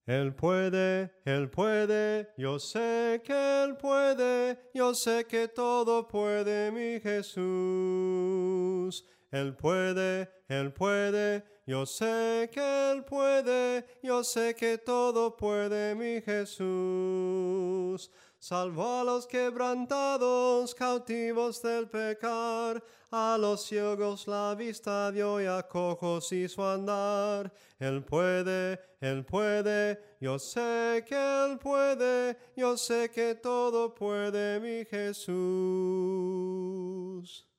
Él puede, yo sé que Él puede, yo sé que todo puede mi Jesús. Él puede, yo sé que Él puede, yo sé que todo puede mi Jesús. Salvó a los quebrantados, cautivos del pecar, a los ciegos la vista dio y a cojos hizo andar. Él puede, yo sé que Él puede, yo sé que todo puede mi Jesús.